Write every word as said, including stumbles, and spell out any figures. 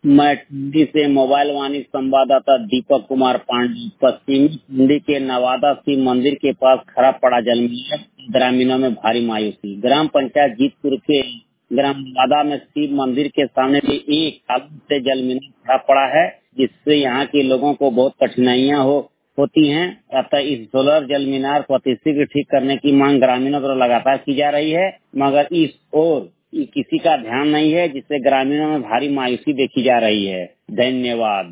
मैं टिंडी से मोबाइल वाणी संवाददाता दीपक कुमार पांडे। पश्चिमी टिंडी के नवादा शिव मंदिर के पास खराब पड़ा जलमीनार, ग्रामीणों में भारी मायूसी। ग्राम पंचायत जीतपुर के ग्राम नवादा में शिव मंदिर के सामने भी एक साल से जलमीनार खराब पड़ा है, जिससे यहाँ के लोगों को बहुत कठिनाइयाँ हो होती हैं। अतः इस सोलर जल मीनार को अतिशीघ्र ठीक करने की मांग ग्रामीणों द्वारा लगातार की जा रही है, मगर इस ओर किसी का ध्यान नहीं है, जिससे ग्रामीणों में भारी मायूसी देखी जा रही है। धन्यवाद।